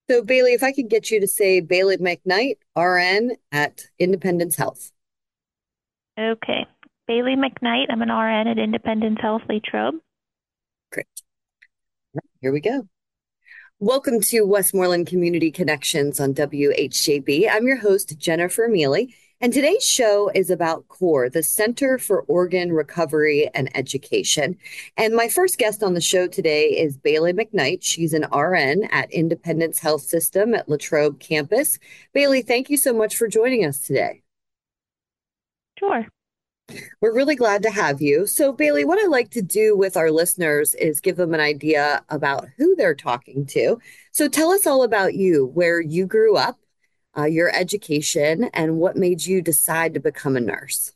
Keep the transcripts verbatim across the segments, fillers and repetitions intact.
So, Bailey, if I could get you to say Bailey McKnight, R N at Independence Health. Okay. Bailey McKnight. I'm an R N at Independence Health Latrobe. Great. Here we go. Welcome to Westmoreland Community Connections on W H J B. I'm your host, Jennifer Mealy, and today's show is about CORE, the Center for Organ Recovery and Education. And my first guest on the show today is Bailey McKnight. She's an R N at Independence Health System at Latrobe campus. Bailey, thank you so much for joining us today. Sure. We're really glad to have you. So, Bailey, what I like to do with our listeners is give them an idea about who they're talking to. So, tell us all about you, where you grew up, uh, your education, and what made you decide to become a nurse.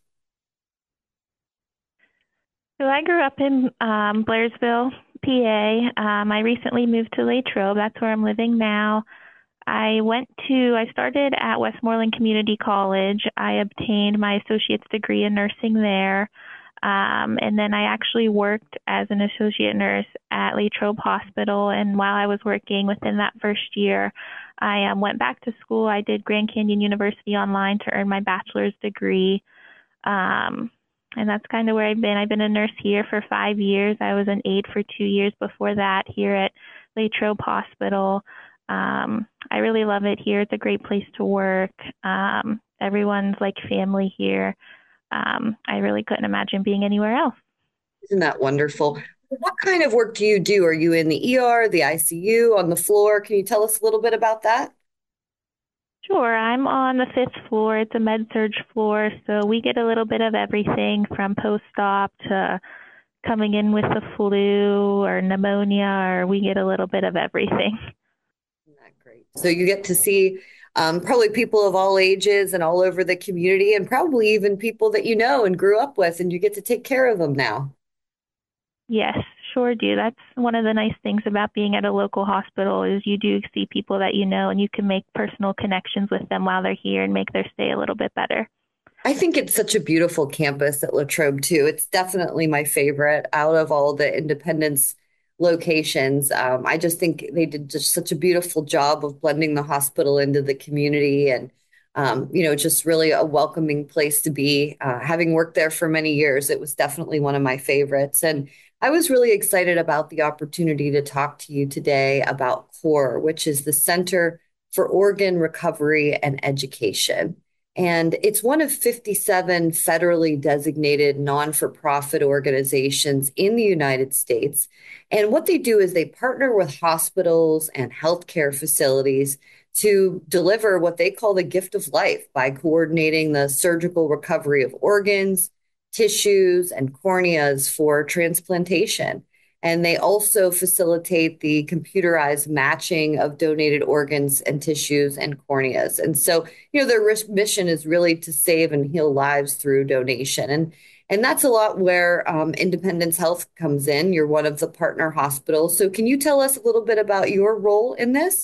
So I grew up in um, Blairsville, P A. Um, I recently moved to Latrobe. That's where I'm living now. I went to, I started at Westmoreland Community College. I obtained my associate's degree in nursing there. Um, and then I actually worked as an associate nurse at Latrobe Hospital. And while I was working within that first year, I um, went back to school. I did Grand Canyon University online to earn my bachelor's degree. Um, and that's kind of where I've been. I've been a nurse here for five years. I was an aide for two years before that here at Latrobe Hospital. Um, I really love it here. It's a great place to work. Um, everyone's like family here. Um, I really couldn't imagine being anywhere else. Isn't that wonderful? What kind of work do you do? Are you in the E R, the I C U, on the floor? Can you tell us a little bit about that? Sure, I'm on the fifth floor. It's a med surge floor, so we get a little bit of everything from post-op to coming in with the flu or pneumonia, or we get a little bit of everything. Isn't that great? So, you get to see um, probably people of all ages and all over the community, and probably even people that you know and grew up with, and you get to take care of them now. Yes, sure do. That's one of the nice things about being at a local hospital is you do see people that you know and you can make personal connections with them while they're here and make their stay a little bit better. I think it's such a beautiful campus at Latrobe too. It's definitely my favorite out of all the Independence locations. Um, I just think they did just such a beautiful job of blending the hospital into the community and, um, you know, just really a welcoming place to be. Uh, having worked there for many years, it was definitely one of my favorites. And I was really excited about the opportunity to talk to you today about CORE, which is the Center for Organ Recovery and Education. And it's one of fifty-seven federally designated non for profit organizations in the United States. And what they do is they partner with hospitals and healthcare facilities to deliver what they call the gift of life by coordinating the surgical recovery of organs, tissues, and corneas for transplantation. And they also facilitate the computerized matching of donated organs and tissues and corneas. And so, you know, their mission is really to save and heal lives through donation. And and that's a lot where um, Independence Health comes in. You're one of the partner hospitals. So can you tell us a little bit about your role in this?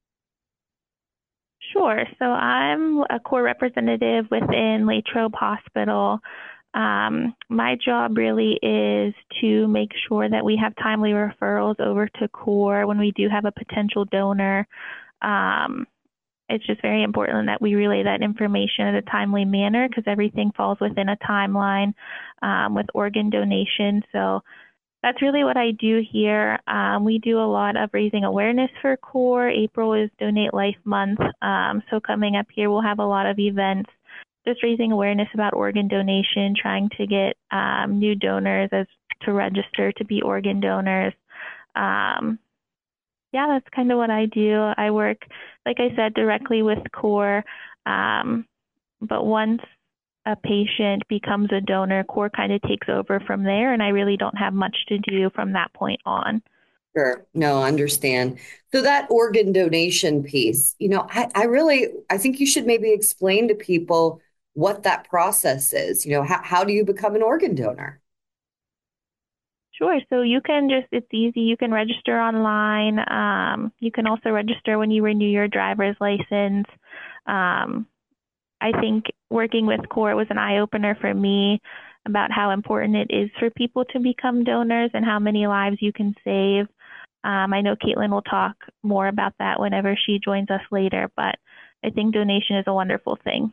Sure. So I'm a core representative within Latrobe Hospital. Um, my job really is to make sure that we have timely referrals over to core when we do have a potential donor. Um, it's just very important that we relay that information in a timely manner because everything falls within a timeline um, with organ donation. So that's really what I do here. Um, we do a lot of raising awareness for CORE. April is Donate Life Month. Um, so coming up here, we'll have a lot of events just raising awareness about organ donation, trying to get um, new donors as to register to be organ donors. Um, yeah, that's kind of what I do. I work, like I said, directly with CORE. Um, but once a patient becomes a donor, CORE kind of takes over from there, and I really don't have much to do from that point on. Sure. No, I understand. So that organ donation piece, you know, I, I really, I think you should maybe explain to people what that process is. You know, how, how do you become an organ donor? Sure. So you can just, it's easy. You can register online. Um, you can also register when you renew your driver's license. Um, I think working with CORE was an eye opener for me about how important it is for people to become donors and how many lives you can save. Um, I know Caitlin will talk more about that whenever she joins us later, but I think donation is a wonderful thing.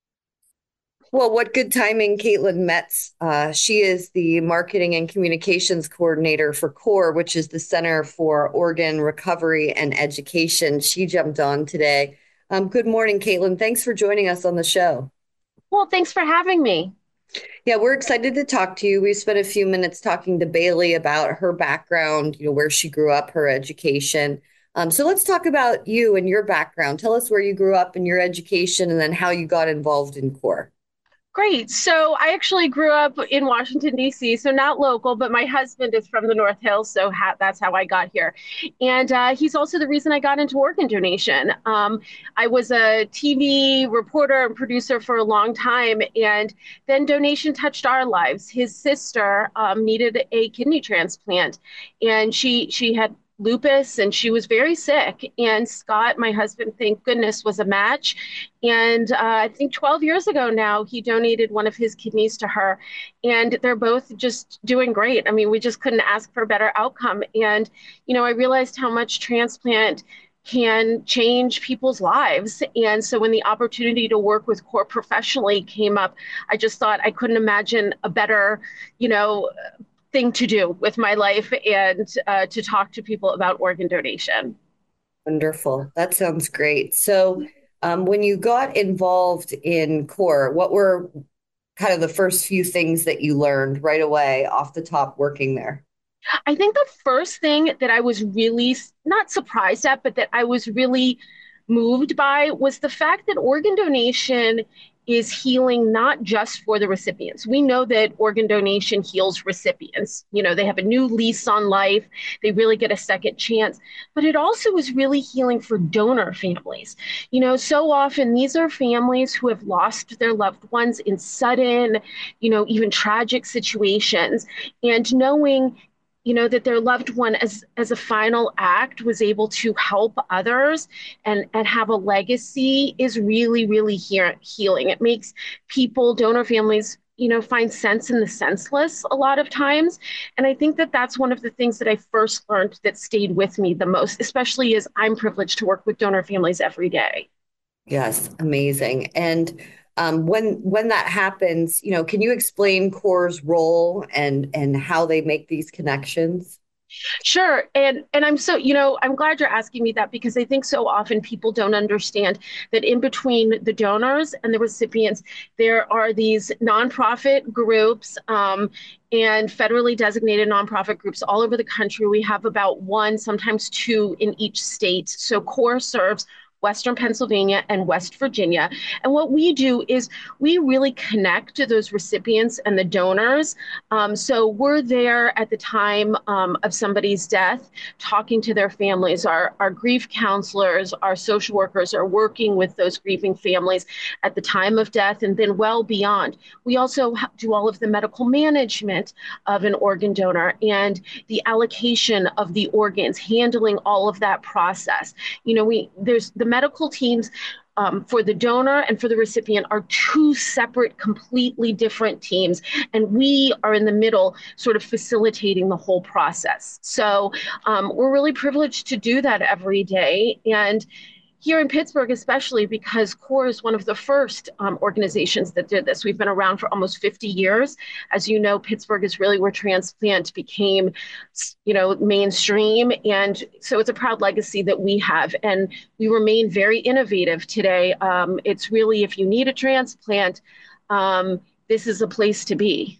Well, what good timing, Caitlin Metz. Uh, she is the marketing and communications coordinator for CORE, which is the Center for Organ Recovery and Education. She jumped on today. Um, good morning, Caitlin. Thanks for joining us on the show. Well, thanks for having me. Yeah, we're excited to talk to you. We spent a few minutes talking to Bailey about her background, you know, where she grew up, her education. Um, so let's talk about you and your background. Tell us where you grew up and your education, and then how you got involved in CORE. Great. So I actually grew up in Washington, D C, so not local, but my husband is from the North Hills, so ha- that's how I got here. And uh, he's also the reason I got into organ donation. Um, I was a T V reporter and producer for a long time, and then donation touched our lives. His sister um, needed a kidney transplant, and she she had lupus and she was very sick. And Scott, my husband, thank goodness, was a match. And uh, I think twelve years ago now, he donated one of his kidneys to her. And they're both just doing great. I mean, we just couldn't ask for a better outcome. And, you know, I realized how much transplant can change people's lives. And so when the opportunity to work with CORE professionally came up, I just thought I couldn't imagine a better, you know, thing to do with my life and uh, to talk to people about organ donation. Wonderful. That sounds great. So, um, when you got involved in CORE, what were kind of the first few things that you learned right away off the top working there? I think the first thing that I was really not surprised at, but that I was really moved by was the fact that organ donation is healing not just for the recipients. We know that organ donation heals recipients. You know, they have a new lease on life, they really get a second chance, but it also is really healing for donor families. You know, so often these are families who have lost their loved ones in sudden, you know, even tragic situations. And knowing you know that their loved one as as a final act was able to help others and and have a legacy is really really he- healing. It makes people, donor families, you know find sense in the senseless a lot of times. And I think that that's one of the things that I first learned that stayed with me the most, especially as I'm privileged to work with donor families every day. Yes, amazing. And um, when when that happens, you know, can you explain CORE's role and and how they make these connections? Sure. And and I'm so, you know, I'm glad you're asking me that because I think so often people don't understand that in between the donors and the recipients, there are these nonprofit groups um, and federally designated nonprofit groups all over the country. We have about one, sometimes two in each state. So CORE serves Western Pennsylvania and West Virginia. And what we do is we really connect to those recipients and the donors. Um, so we're there at the time um, of somebody's death, talking to their families. Our, our grief counselors, our social workers are working with those grieving families at the time of death and then well beyond. We also do all of the medical management of an organ donor and the allocation of the organs, handling all of that process. You know, we there's the medical teams um, for the donor and for the recipient are two separate, completely different teams. And we are in the middle, sort of facilitating the whole process. So um, we're really privileged to do that every day. And here in Pittsburgh, especially because CORE is one of the first um, organizations that did this. We've been around for almost fifty years. As you know, Pittsburgh is really where transplant became, you know, mainstream. And so it's a proud legacy that we have. And we remain very innovative today. Um, it's really, if you need a transplant, um, this is a place to be.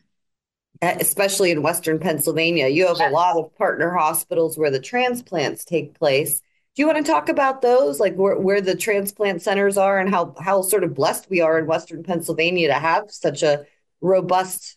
Especially in Western Pennsylvania, you have a lot of partner hospitals where the transplants take place. Do you want to talk about those, like where, where the transplant centers are and how, how sort of blessed we are in Western Pennsylvania to have such a robust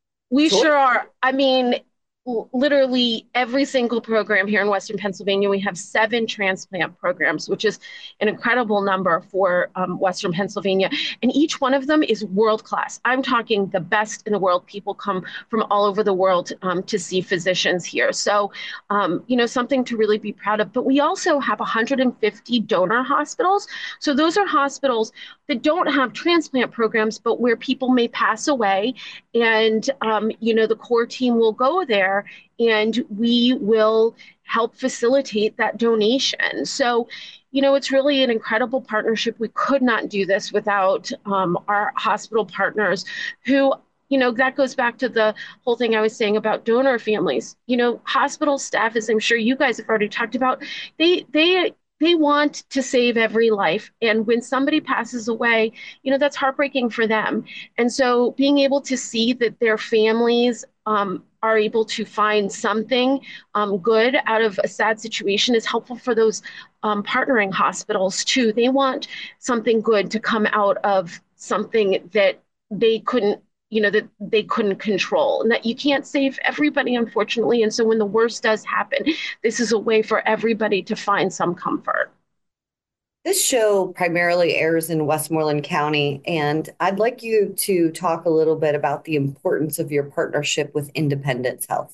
We choice? sure are. I mean, literally every single program here in Western Pennsylvania, we have seven transplant programs, which is an incredible number for um, Western Pennsylvania. And each one of them is world class. I'm talking the best in the world. People come from all over the world um, to see physicians here. So, um, you know, something to really be proud of. But we also have one hundred fifty donor hospitals. So those are hospitals that don't have transplant programs, but where people may pass away. And, um, you know, the CORE team will go there there, and we will help facilitate that donation. So, you know, it's really an incredible partnership. We could not do this without um, our hospital partners who, you know, that goes back to the whole thing I was saying about donor families. You know, hospital staff, as I'm sure you guys have already talked about, they they they want to save every life. And when somebody passes away, you know, that's heartbreaking for them. And so being able to see that their families um, are able to find something um, good out of a sad situation is helpful for those um, partnering hospitals too. They want something good to come out of something that they couldn't you know, that they couldn't control, and that you can't save everybody, unfortunately. And so when the worst does happen, this is a way for everybody to find some comfort. This show primarily airs in Westmoreland County, and I'd like you to talk a little bit about the importance of your partnership with Independence Health.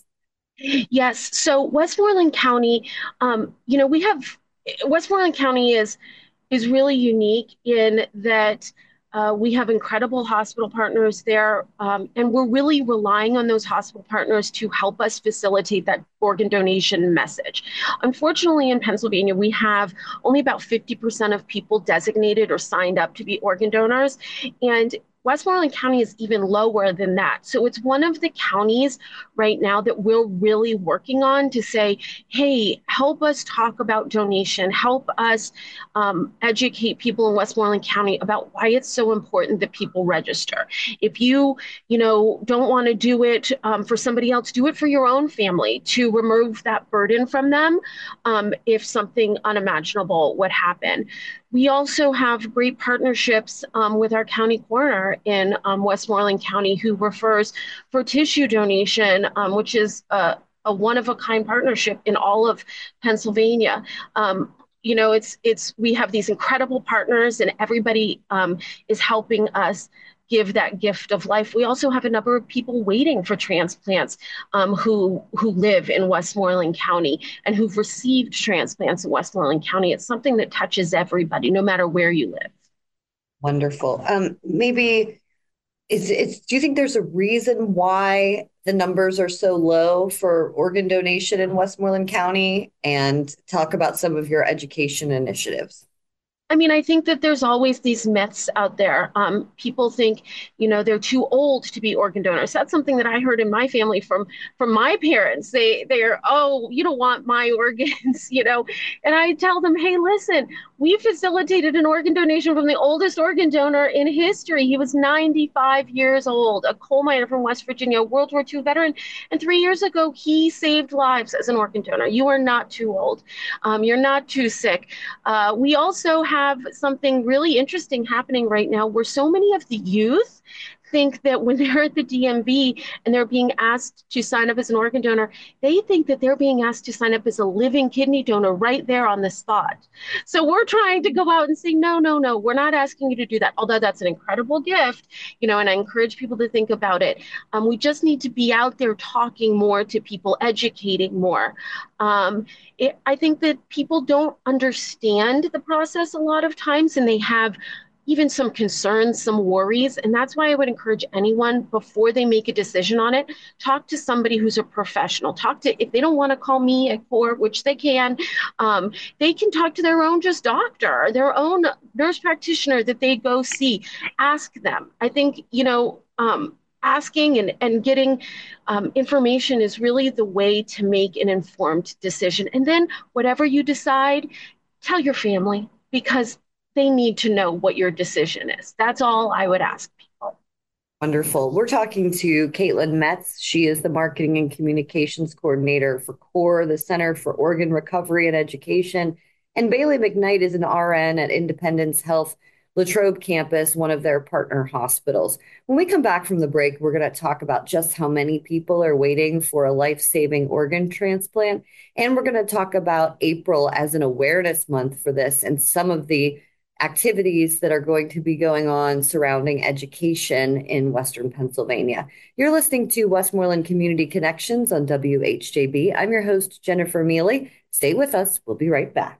Yes. So Westmoreland County, um, you know, we have Westmoreland County is is really unique in that Uh, we have incredible hospital partners there, um, and we're really relying on those hospital partners to help us facilitate that organ donation message. Unfortunately, in Pennsylvania, we have only about fifty percent of people designated or signed up to be organ donors, and Westmoreland County is even lower than that. So it's one of the counties right now that we're really working on to say, hey, help us talk about donation, help us um, educate people in Westmoreland County about why it's so important that people register. If you, you know, don't want to do it um, for somebody else, do it for your own family to remove that burden from them um, if something unimaginable would happen. We also have great partnerships um, with our county coroner in um, Westmoreland County, who refers for tissue donation, um, which is a, a one-of-a-kind partnership in all of Pennsylvania. Um, you know, it's it's we have these incredible partners, and everybody um, is helping us give that gift of life. We also have a number of people waiting for transplants um, who who live in Westmoreland County and who've received transplants in Westmoreland County. It's something that touches everybody, no matter where you live. Wonderful. Um, maybe is it's. Do you think there's a reason why the numbers are so low for organ donation in Westmoreland County? And talk about some of your education initiatives. I mean, I think that there's always these myths out there. Um, people think, you know, they're too old to be organ donors. That's something that I heard in my family from from my parents. They they're, oh, you don't want my organs, you know. And I tell them, hey, listen, we facilitated an organ donation from the oldest organ donor in history. He was ninety-five years old, a coal miner from West Virginia, a World War Two veteran. And three years ago, he saved lives as an organ donor. You are not too old. Um, you're not too sick. Uh, we also have have something really interesting happening right now where so many of the youth think that when they're at the D M V and they're being asked to sign up as an organ donor, they think that they're being asked to sign up as a living kidney donor right there on the spot. So we're trying to go out and say, no, no, no, we're not asking you to do that. Although that's an incredible gift, you know, and I encourage people to think about it. Um, we just need to be out there talking more to people, educating more. Um, it, I think that people don't understand the process a lot of times, and they have even some concerns, some worries. And that's why I would encourage anyone, before they make a decision on it, talk to somebody who's a professional. Talk to, if they don't want to call me at four, which they can, um, they can talk to their own just doctor, their own nurse practitioner that they go see. Ask them. I think, you know, um, asking and, and getting um, information is really the way to make an informed decision. And then whatever you decide, tell your family, because they need to know what your decision is. That's all I would ask people. Wonderful. We're talking to Caitlin Metz. She is the Marketing and Communications Coordinator for CORE, the Center for Organ Recovery and Education. And Bailey McKnight is an R N at Independence Health Latrobe campus, one of their partner hospitals. When we come back from the break, we're going to talk about just how many people are waiting for a life-saving organ transplant. And we're going to talk about April as an awareness month for this and some of the activities that are going to be going on surrounding education in Western Pennsylvania. You're listening to Westmoreland Community Connections on W H J B. I'm your host, Jennifer Mealy. Stay with us. We'll be right back.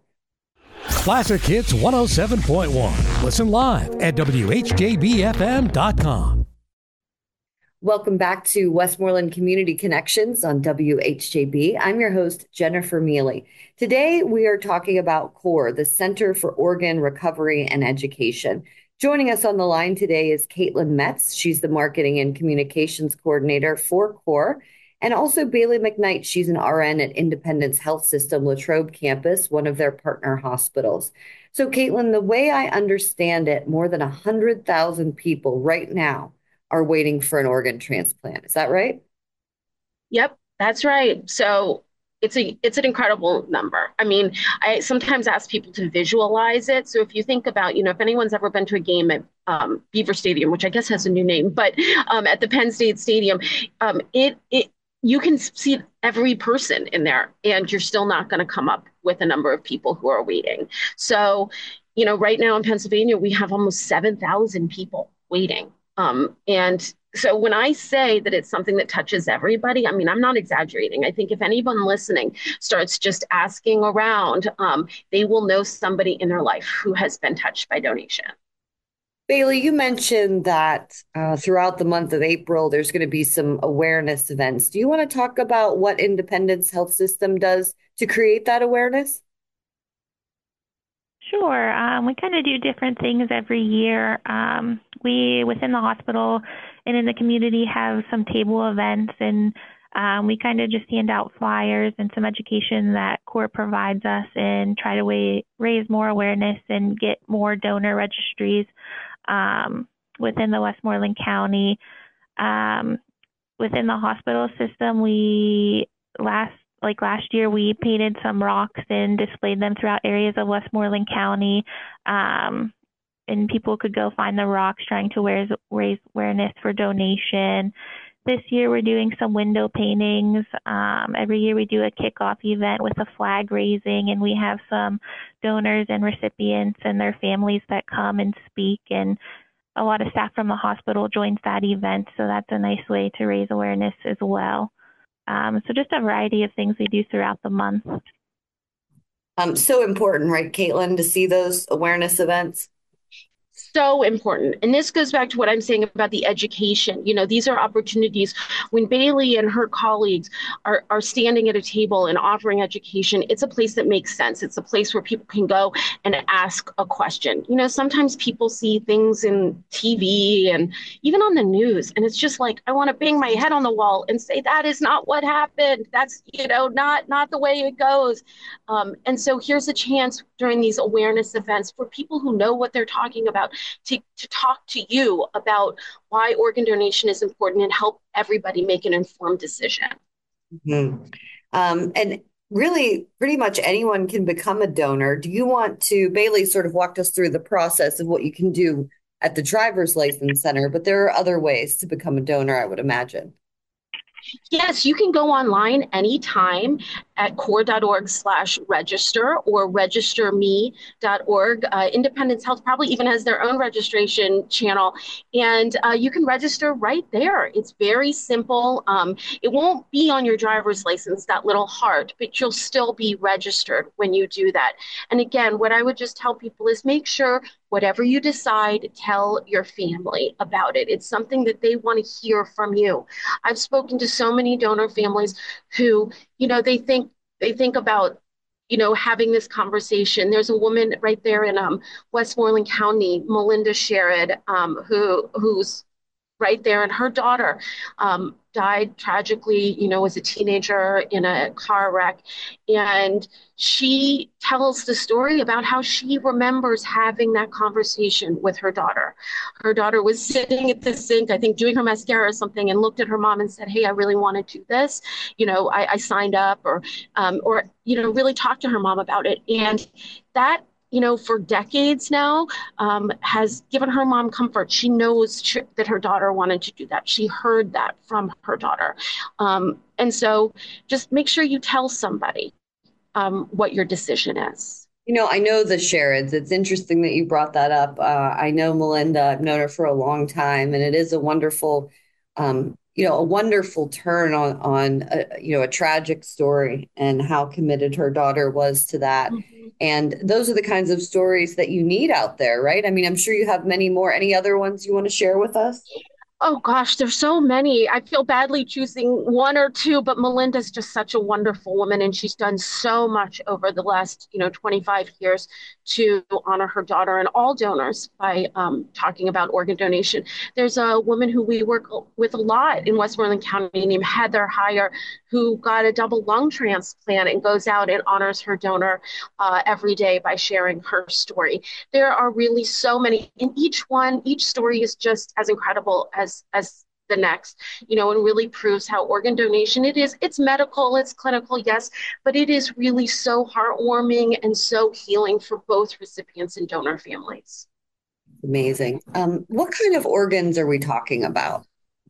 Classic Hits one oh seven point one. Listen live at W H J B F M dot com. Welcome back to Westmoreland Community Connections on W H J B. I'm your host, Jennifer Mealy. Today, we are talking about CORE, the Center for Organ Recovery and Education. Joining us on the line today is Caitlin Metz. She's the Marketing and Communications Coordinator for CORE. And also Bailey McKnight. She's an R N at Independence Health System Latrobe campus, one of their partner hospitals. So, Caitlin, the way I understand it, more than one hundred thousand people right now are waiting for an organ transplant. Is that right? Yep, that's right. So it's a it's an incredible number. I mean, I sometimes ask people to visualize it. So if you think about, you know, if anyone's ever been to a game at um, Beaver Stadium, which I guess has a new name, but um, at the Penn State Stadium, um, it it you can see every person in there, and you're still not going to come up with a number of people who are waiting. So, you know, right now in Pennsylvania, we have almost seven thousand people waiting. Um, and so when I say that it's something that touches everybody, I mean, I'm not exaggerating. I think if anyone listening starts just asking around, um, they will know somebody in their life who has been touched by donation. Bailey, you mentioned that uh, throughout the month of April, there's going to be some awareness events. Do you want to talk about what Independence Health System does to create that awareness? Sure. Um, we kind of do different things every year. Um, we, within the hospital and in the community, have some table events, and um, we kind of just hand out flyers and some education that CORE provides us and try to wa- raise more awareness and get more donor registries um, within the Westmoreland County. Um, within the hospital system, we last Like last year, we painted some rocks and displayed them throughout areas of Westmoreland County, um, and people could go find the rocks, trying to raise, raise awareness for donation. This year, we're doing some window paintings. Um, every year, we do a kickoff event with a flag raising, and we have some donors and recipients and their families that come and speak, and a lot of staff from the hospital joins that event, so that's a nice way to raise awareness as well. Um, so just a variety of things we do throughout the month. Um, so important, right, Caitlin, to see those awareness events? So important. And this goes back to what I'm saying about the education. You know, these are opportunities when Bailey and her colleagues are, are standing at a table and offering education. It's a place that makes sense. It's a place where people can go and ask a question. You know, sometimes people see things in T V and even on the news, and it's just like, I want to bang my head on the wall and say, that is not what happened. That's, you know, not, not the way it goes. Um, and so here's a chance during these awareness events for people who know what they're talking about To, to talk to you about why organ donation is important and help everybody make an informed decision. Mm-hmm. Um, and really, pretty much anyone can become a donor. Do you want to, Bailey sort of walked us through the process of what you can do at the driver's license center, but there are other ways to become a donor, I would imagine. Yes, you can go online anytime at core.org slash register or register me dot org. Uh, Independence Health probably even has their own registration channel, and uh, you can register right there. It's very simple. Um, it won't be on your driver's license, that little heart, but you'll still be registered when you do that. And again, what I would just tell people is make sure whatever you decide, tell your family about it. It's something that they want to hear from you. I've spoken to so many donor families who, you know, they think they think about, you know, having this conversation. There's a woman right there in um, Westmoreland County, Melinda Sherrod, um, who who's right there, and her daughter um, died tragically, you know, as a teenager in a car wreck. And she tells the story about how she remembers having that conversation with her daughter. Her daughter was sitting at the sink, I think doing her mascara or something, and looked at her mom and said, hey, I really want to do this. You know, I, I signed up, or, um, or, you know, really talked to her mom about it. And that, you know, for decades now, um, has given her mom comfort. She knows she, that her daughter wanted to do that. She heard that from her daughter. Um, and so just make sure you tell somebody um, what your decision is. You know, I know the Sherrods. It's interesting that you brought that up. Uh, I know Melinda. I've known her for a long time, and it is a wonderful, um, you know, a wonderful turn on on a, you know, a tragic story and how committed her daughter was to that. Mm-hmm. And those are the kinds of stories that you need out there, right? I mean, I'm sure you have many more. Any other ones you want to share with us? Oh gosh, there's so many. I feel badly choosing one or two, but Melinda's just such a wonderful woman, and she's done so much over the last, you know, twenty-five years to honor her daughter and all donors by um, talking about organ donation. There's a woman who we work with a lot in Westmoreland County named Heather Heyer, who got a double lung transplant and goes out and honors her donor uh, every day by sharing her story. There are really so many, and each one, each story is just as incredible as as the next, you know, and really proves how organ donation it is. It's medical, it's clinical, yes, but it is really so heartwarming and so healing for both recipients and donor families. Amazing. Um, what kind of organs are we talking about?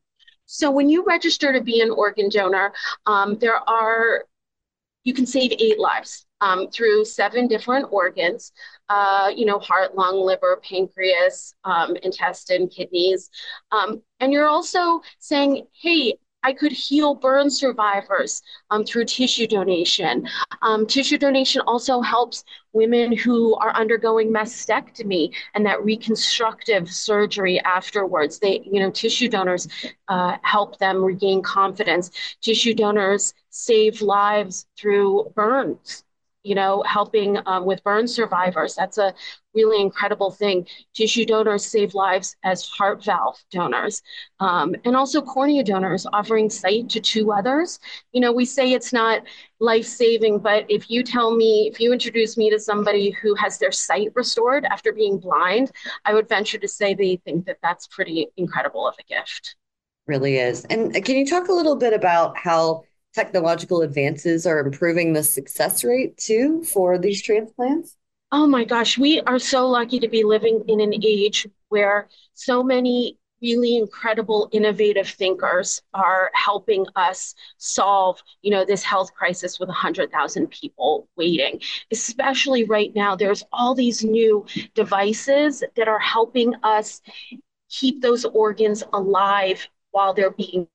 So when you register to be an organ donor, um, there are you can save eight lives um, through seven different organs, uh, you know, heart, lung, liver, pancreas, um, intestine, kidneys. Um, and you're also saying, hey, I could heal burn survivors um, through tissue donation. Um, tissue donation also helps women who are undergoing mastectomy and that reconstructive surgery afterwards. They, you know, tissue donors uh, help them regain confidence. Tissue donors save lives through burns, you know, helping um, with burn survivors. That's a really incredible thing. Tissue donors save lives as heart valve donors, um, and also cornea donors offering sight to two others. You know, we say it's not life saving, but if you tell me, if you introduce me to somebody who has their sight restored after being blind, I would venture to say they think that that's pretty incredible of a gift. Really is. And can you talk a little bit about how technological advances are improving the success rate too for these transplants? Oh my gosh, we are so lucky to be living in an age where so many really incredible innovative thinkers are helping us solve, you know, this health crisis with one hundred thousand people waiting. Especially right now, there's all these new devices that are helping us keep those organs alive while they're being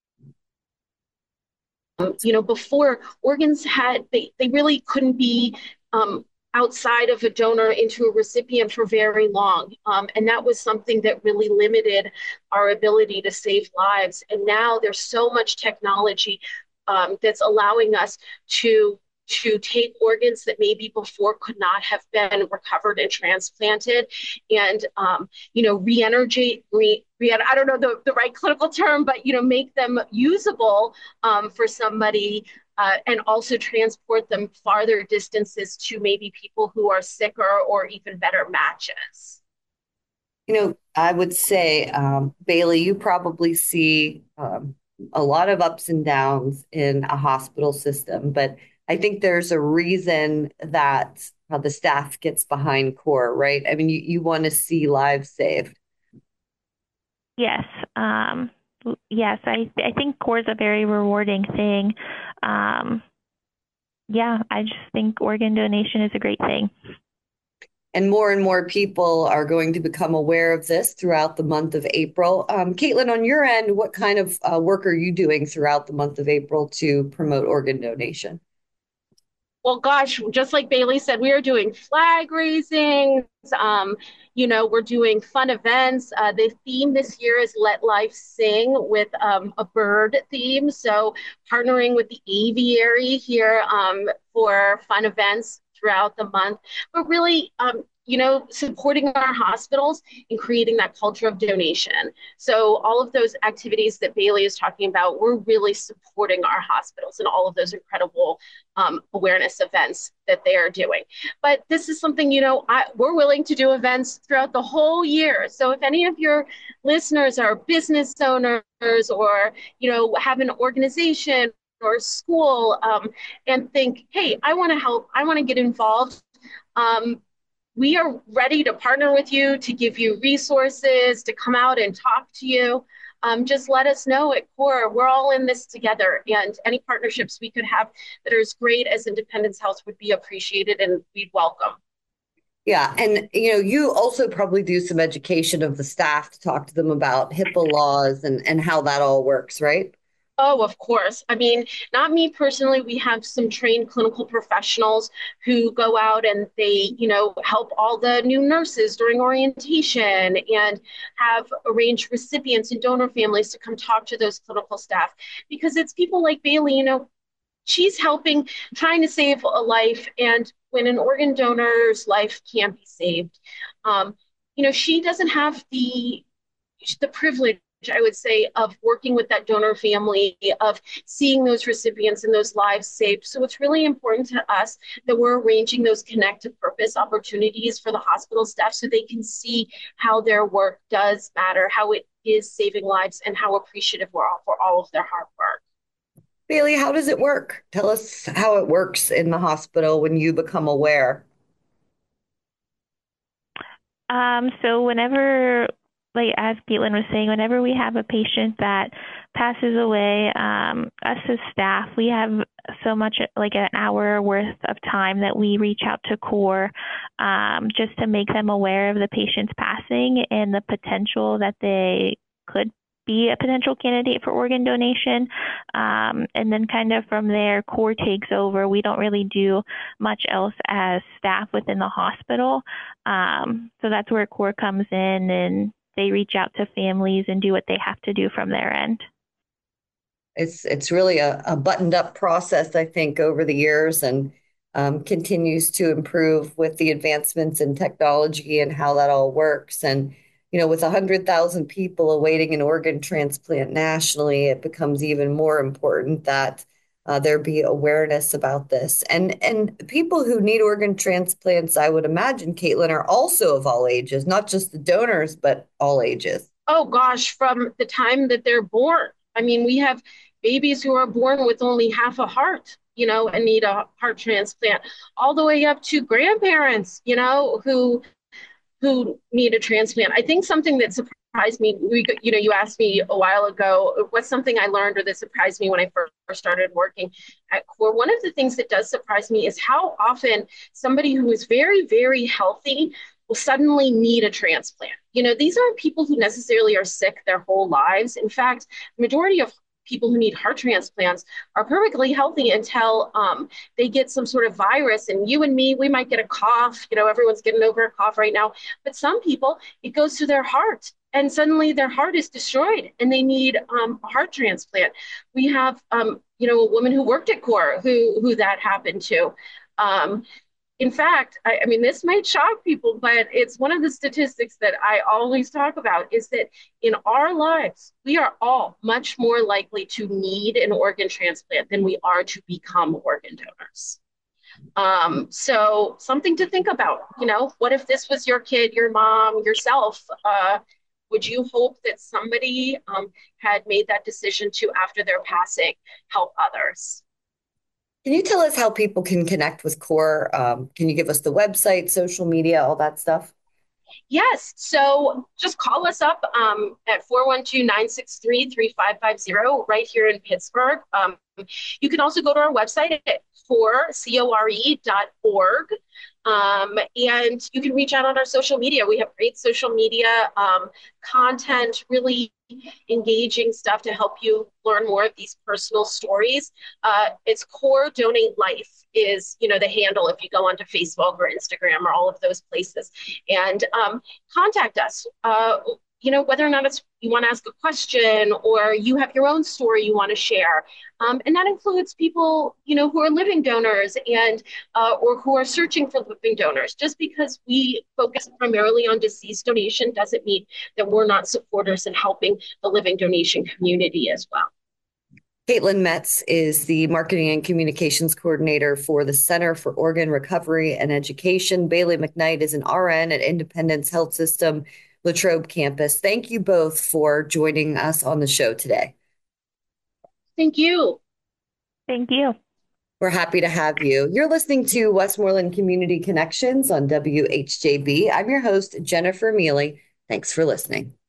um, you know, before organs had they they really couldn't be um, outside of a donor into a recipient for very long, um, and that was something that really limited our ability to save lives. And now there's so much technology um, that's allowing us to to take organs that maybe before could not have been recovered and transplanted and um, you know re-energy re, re I don't know the, the right clinical term, but you know make them usable um, for somebody uh, and also transport them farther distances to maybe people who are sicker or even better matches. You know, I would say, um, Bailey, you probably see um, a lot of ups and downs in a hospital system, but I think there's a reason that uh, the staff gets behind CORE, right? I mean, you, you want to see lives saved. Yes. Um, yes, I, I think CORE is a very rewarding thing. Um, yeah, I just think organ donation is a great thing. And more and more people are going to become aware of this throughout the month of April. Um, Caitlin, on your end, what kind of uh, work are you doing throughout the month of April to promote organ donation? Well, gosh, just like Bailey said, we are doing flag raising. Um, you know, we're doing fun events. Uh, the theme this year is Let Life Sing with um, a bird theme. So, partnering with the aviary here um, for fun events throughout the month. But really, um, you know, supporting our hospitals and creating that culture of donation. So, all of those activities that Bailey is talking about, we're really supporting our hospitals and all of those incredible um, awareness events that they are doing. But this is something, you know, I, we're willing to do events throughout the whole year. So if any of your listeners are business owners or, you know, have an organization or school um, and think, hey, I want to help, I want to get involved. Um, we are ready to partner with you, to give you resources, to come out and talk to you. Um, just let us know at CORE. We're all in this together, and any partnerships we could have that are as great as Independence Health would be appreciated and we'd welcome. Yeah. And, you know, you also probably do some education of the staff to talk to them about HIPAA laws and, and how that all works, right? Oh, of course. I mean, not me personally. We have some trained clinical professionals who go out and they, you know, help all the new nurses during orientation and have arranged recipients and donor families to come talk to those clinical staff because it's people like Bailey, you know, she's helping, trying to save a life. And when an organ donor's life can't be saved, um, you know, she doesn't have the the privilege, I would say, of working with that donor family, of seeing those recipients and those lives saved. So it's really important to us that we're arranging those connect to purpose opportunities for the hospital staff so they can see how their work does matter, how it is saving lives, and how appreciative we're all for all of their hard work. Bailey, how does it work? Tell us how it works in the hospital when you become aware. Um, so whenever, like as Caitlin was saying, whenever we have a patient that passes away, um, us as staff, we have so much like an hour worth of time that we reach out to CORE um, just to make them aware of the patient's passing and the potential that they could be a potential candidate for organ donation. Um, and then kind of from there, CORE takes over. We don't really do much else as staff within the hospital. Um, so that's where CORE comes in and they reach out to families and do what they have to do from their end. It's it's really a, a buttoned up process, I think, over the years and um, continues to improve with the advancements in technology and how that all works. And, you know, with one hundred thousand people awaiting an organ transplant nationally, it becomes even more important that uh, there be awareness about this. And and people who need organ transplants, I would imagine, Caitlin, are also of all ages, not just the donors, but all ages. Oh gosh, from the time that they're born. I mean, we have babies who are born with only half a heart, you know, and need a heart transplant, all the way up to grandparents, you know, who who need a transplant. I think something that surprised me, we, you know, you asked me a while ago, what's something I learned or that surprised me when I first started working at CORE? One of the things that does surprise me is how often somebody who is very, very healthy will suddenly need a transplant. You know, these aren't people who necessarily are sick their whole lives. In fact, the majority of people who need heart transplants are perfectly healthy until um, they get some sort of virus. And you and me, we might get a cough. You know, everyone's getting over a cough right now. But some people, it goes to their heart. And suddenly their heart is destroyed and they need um, a heart transplant. We have, um, you know, a woman who worked at CORE who, who that happened to. Um, in fact, I, I mean, this might shock people, but it's one of the statistics that I always talk about is that in our lives, we are all much more likely to need an organ transplant than we are to become organ donors. Um, so something to think about, you know, what if this was your kid, your mom, yourself? Uh, would you hope that somebody um, had made that decision to, after their passing, help others? Can you tell us how people can connect with CORE? Um, can you give us the website, social media, all that stuff? Yes. So just call us up um, at four one two, nine six three, three five five zero right here in Pittsburgh. Um, you can also go to our website at core, C O R E dot org. Um, and you can reach out on our social media. We have great social media um, content, really engaging stuff to help you learn more of these personal stories. Uh, it's CORE Donate Life is, you know, the handle if you go onto Facebook or Instagram or all of those places. And um, contact us. Uh, you know, whether or not it's you want to ask a question or you have your own story you want to share. Um, and that includes people, you know, who are living donors and uh, or who are searching for living donors. Just because we focus primarily on deceased donation doesn't mean that we're not supporters in helping the living donation community as well. Caitlin Metz is the Marketing and Communications Coordinator for the Center for Organ Recovery and Education. Bailey McKnight is an R N at Independence Health System, Latrobe campus. Thank you both for joining us on the show today. Thank you. Thank you. We're happy to have you. You're listening to Westmoreland Community Connections on W H J B. I'm your host, Jennifer Mealy. Thanks for listening.